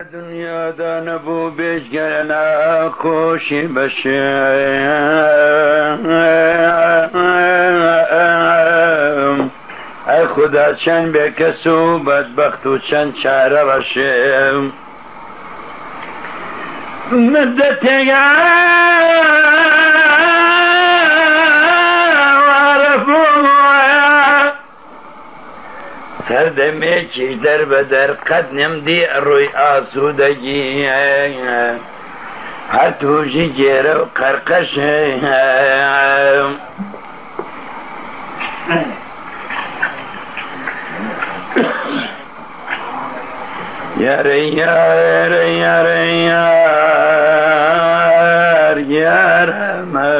دنیادا نەبوو بێژگەرە ناخۆشی بەشێ ئەی خودا چەند بێکەس و بەدبەخت و چەند چارە بەشێ مدە تێگە سەردەمێکیش دەربەدەر قەت نەمدی ڕووی ئاسوودەگی هەر تووژی گێرە و قەرقەشێ یارە یارە یارە یار یارەمە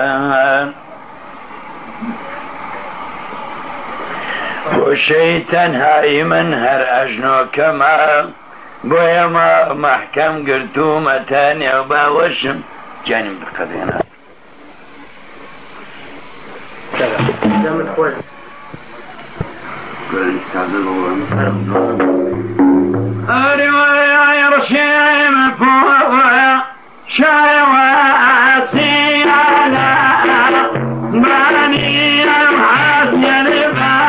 بۆشەی تەنهایی من هەر ئەژنۆکەمە بۆیە مەحکەم گرتوومەتە نێو باوەشم جانیم بقەدێنە ئەریوەی ڕشێمە پۆوە شایوە ئاسیانە بانی ئەم حەزیەنە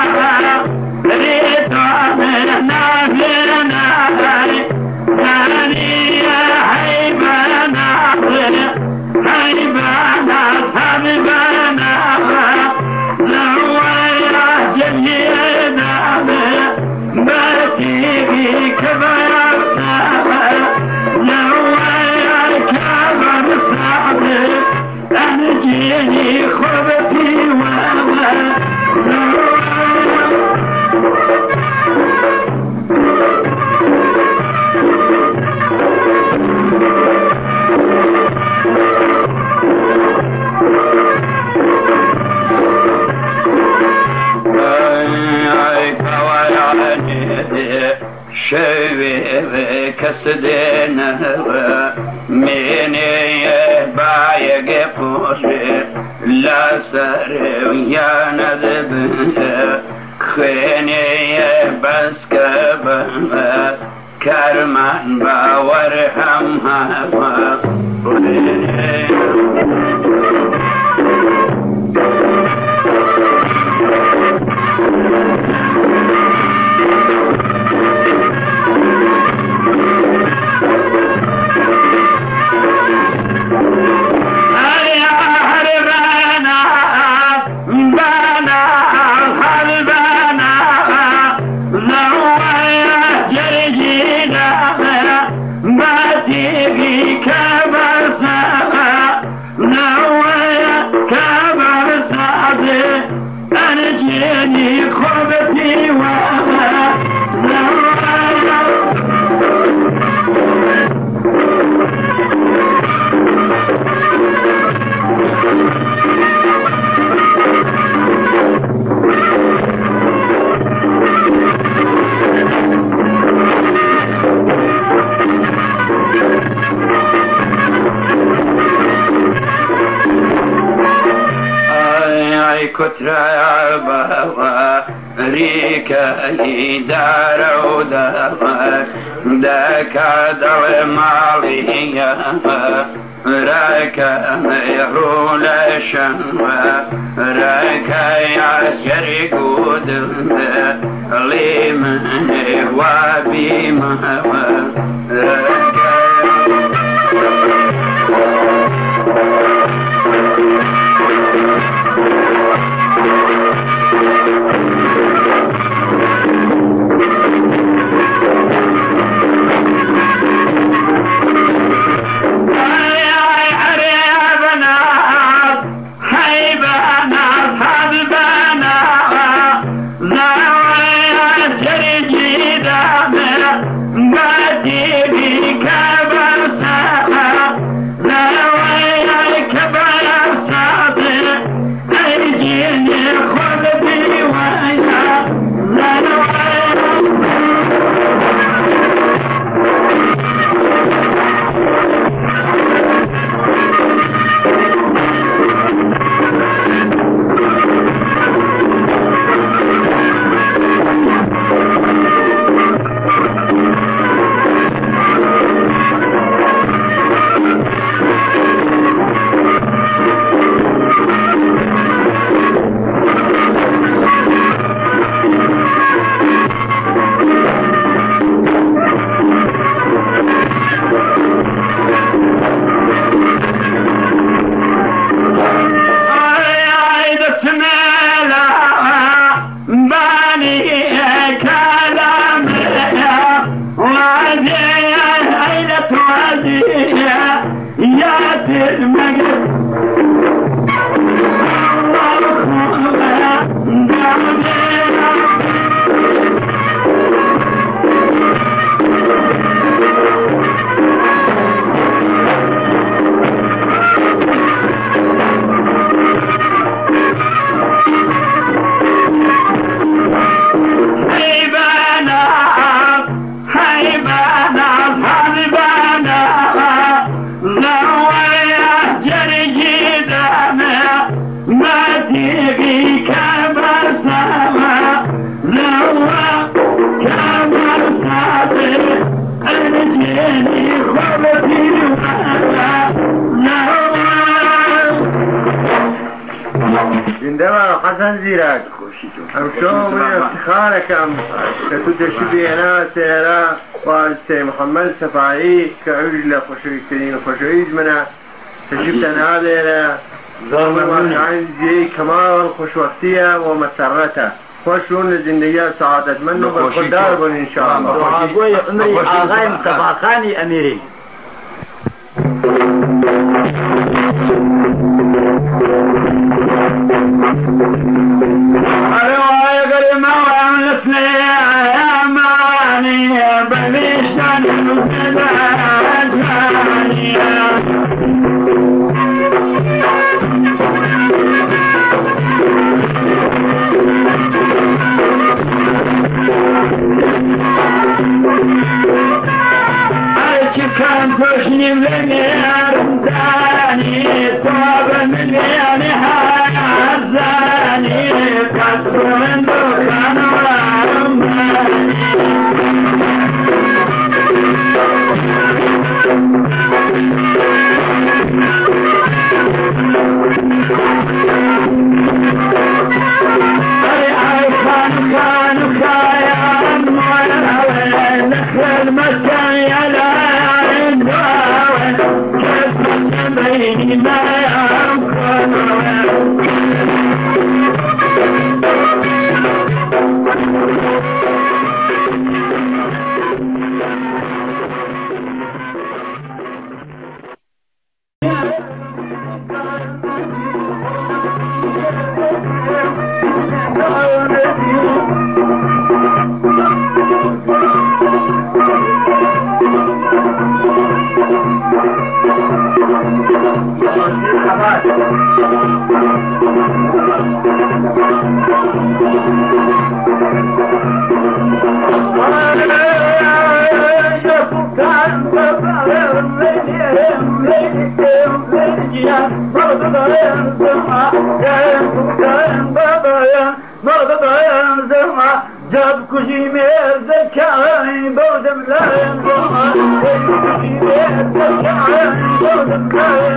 کەس دێنەوە مێنەیە بایەگە پۆشێ لەسەر یانە دەبێ خوێنەیە بەسکە بەمە کارمان باوەڕ هەم هەوە کترا بەوە ریکەی دارە و دەوە دەکا دەڵێ ماڵیە ڕاکەمەی ڕوو لە شەمە ڕاکەی ئاسکەری گودڵە ڵی منێ وابیمەوە Baby, عندما حسن زيرك أمشوا من افتخاركم كتود شبينا سيرا والسي محمد سفاعي كعجل خشوي كريم خشوي منا تجبتنا هذا عن زي كمال الخشوكتية ومسرتها وشون الزندية سعادة منه بالقدار إن شاء الله. وعقوي عمري آغايم سفاخاني أميري. كان بوشني من يرمزاني طاب من يانها الزاني كسر من دخان ورماني أي خان كايا أموال نخل مكان يلا جاب كشي مير زكاي بودم لا ينزع كشي مير زكاي بودم لا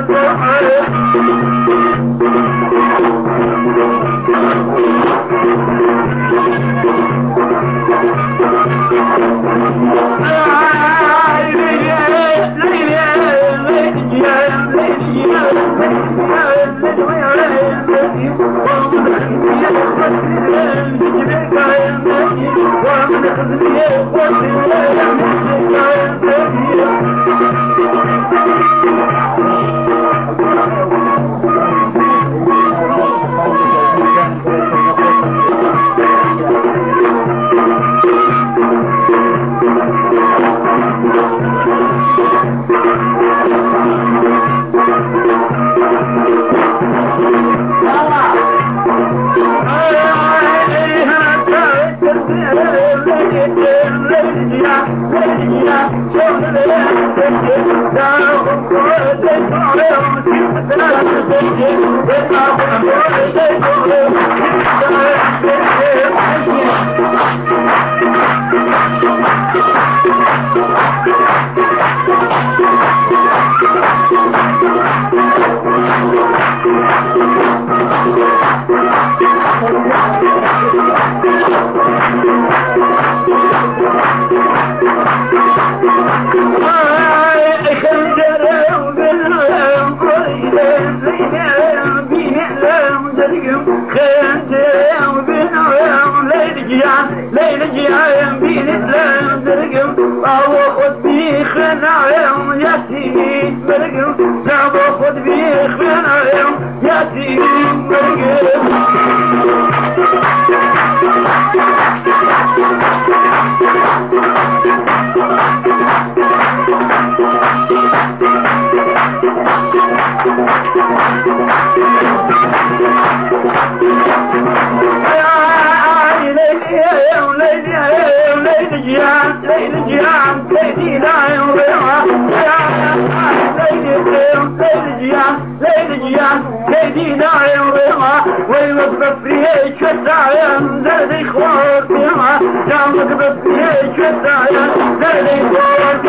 ليل جيان بين الإسلام درقم أو خد بي بيخنا يوم ياسين مرقم لا باخد بيخنا يوم ياسين مرقم ويوقف فيه كتايم زردي خوار فيها جامك بفيه كتايم زردي خوار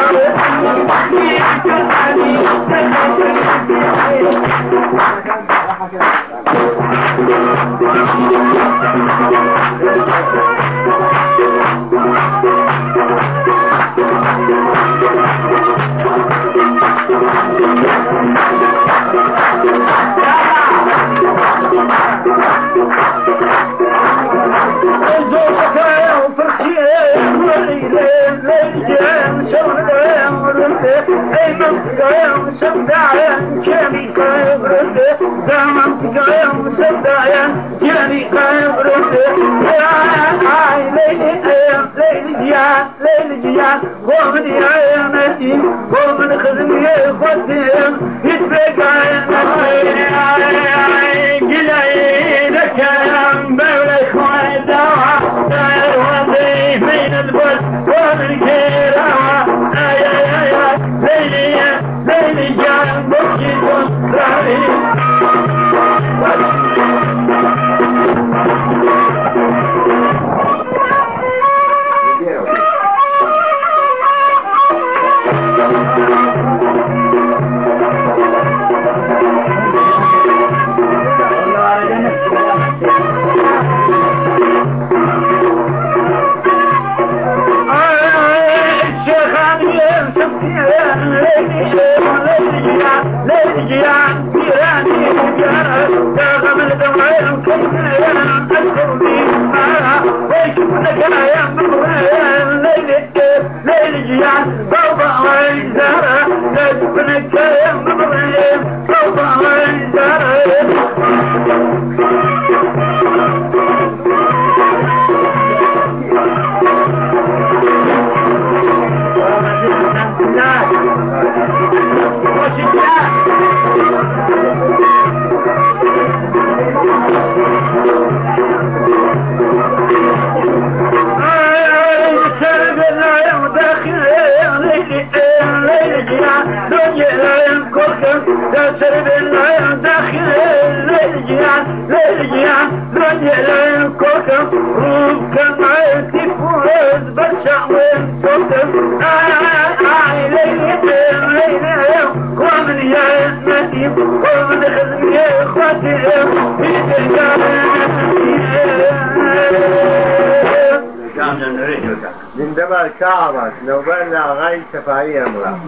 ومن خدمي خدم يتبقى قلعي لك بولك ودعوة داير وضي من البس ومن كيرا ليلي ليلي جان بكي وصراري عندما الكعبة لو بقى غاية شفاعية امرأة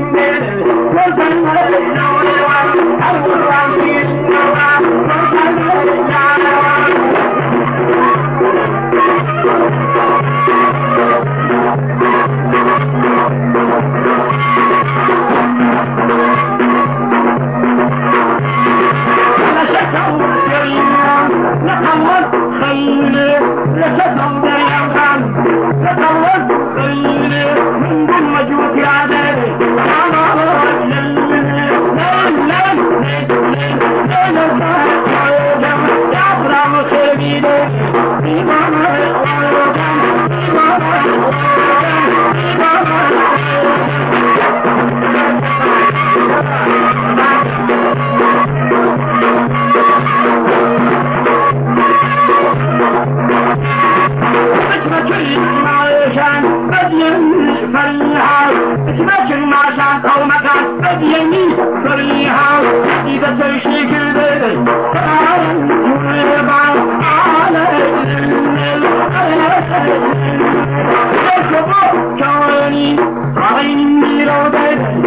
I'm كوني عيني ميرو بيدي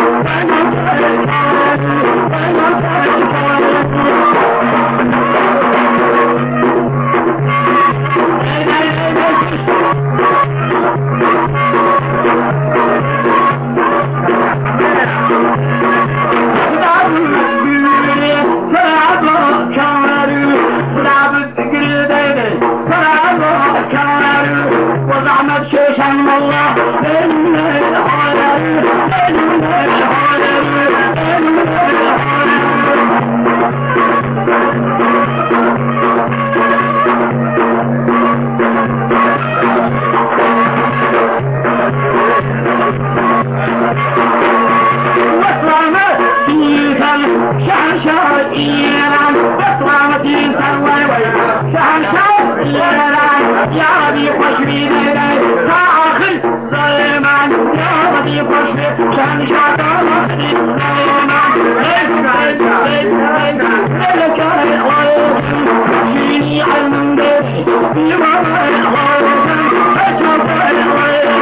شيشان الله يا ربي خوش بيدي آخر ظلمان يا ربي خوش بيدي شان شاكر ظلمان لك الغيب جيني علم بيدي يمر الغيب أشوف الغيب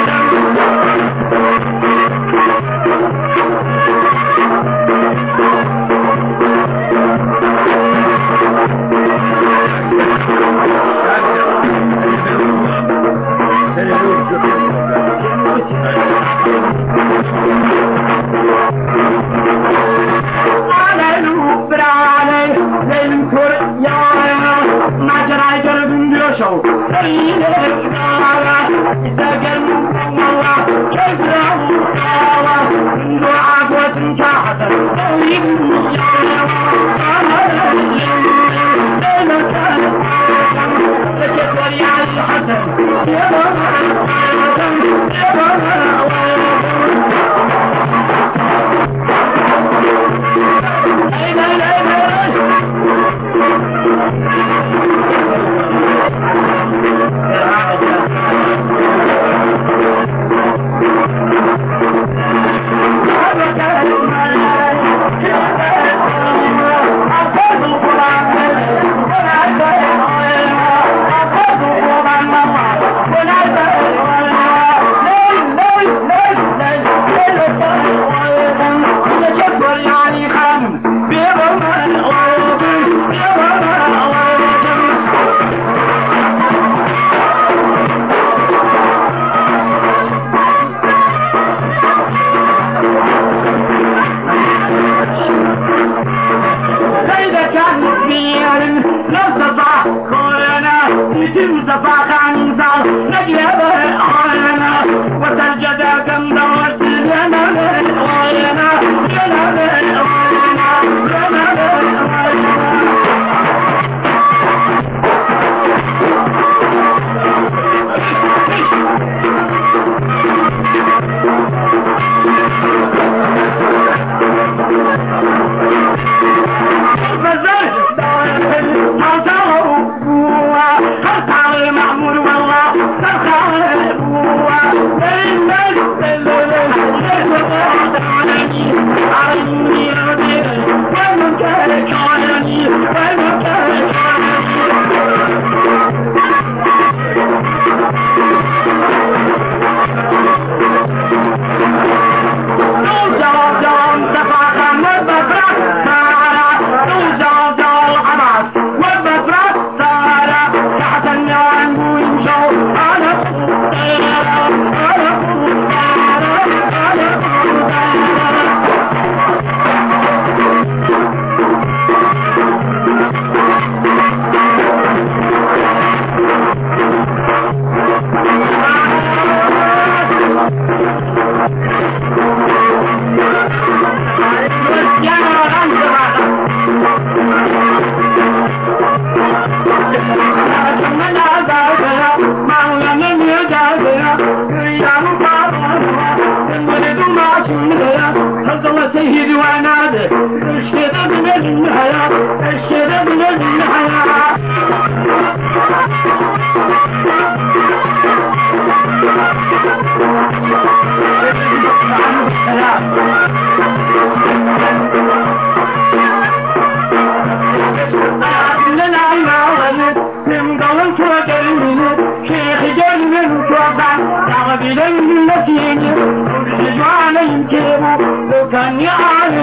مع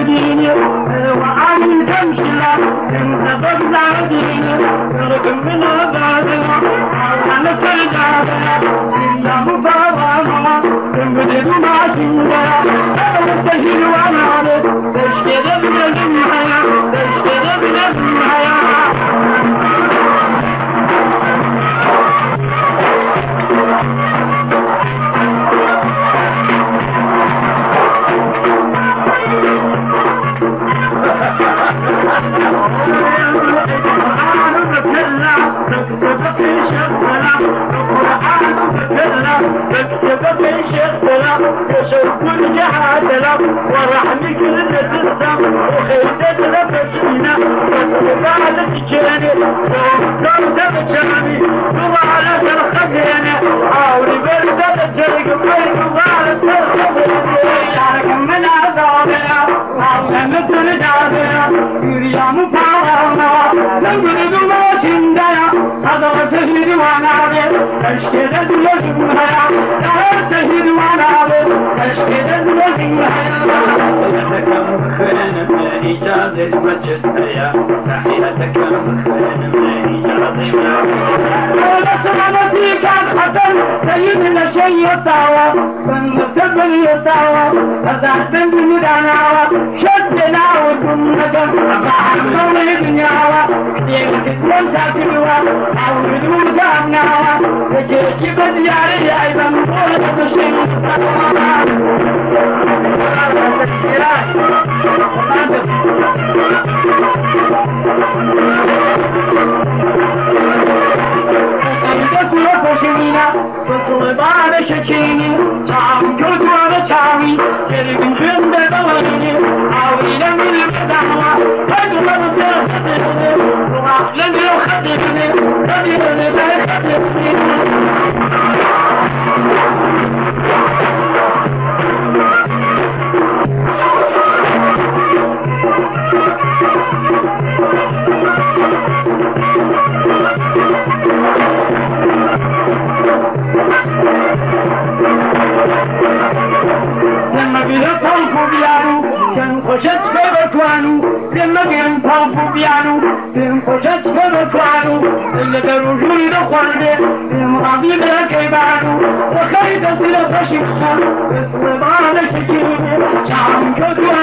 ديني وعن تمشلا انت بطلع ديني رقم من أبادنا أنا فرجعنا إلا مبارنا تنبدل ما شندنا أنا تهيل وانا عرف تشكد من النهاية تشكد من النهاية كل جهاتنا ورحمك للنسم وخيدت لفشينا وتبعد تجاني وقدرت بجاني وعلى الخزينة حاولي برد الجرق بيك وعلى الخزينة يعني من عذابنا وعلى مثل جابنا يريا مفارنا نقرد ما شندنا هذا تهيد ونعبد اشكدت لجمها تهيد ونعبد اشكدت لجمها خير من إيجاد المجد يا تحياتك خير من إيجاد المجد كان حسن سيدنا شيء يطاوى فنتبن يطاوى فزعتن بمداناوى شدنا وكنكم فحصل ابنياوى ديك تكون ساكنوى عودوا جامناوى وجيك بدياري أيضا قولة شيء شكيني تعم كنت وانا تعوي كربن جنب بغيني عاوينا من الدعوة هجمة بيخدمني وعقلن يخدمني خدمني بيخدمني لما بيطلبوا بيانو كان خوشت ببتوانو لما بيطلبوا بيانو كان خوشت ببتوانو اللي دروجوني دخوانده المغابي بكيبانو وخيدة لفشيخة بطلبان شكيني شعب كدوانو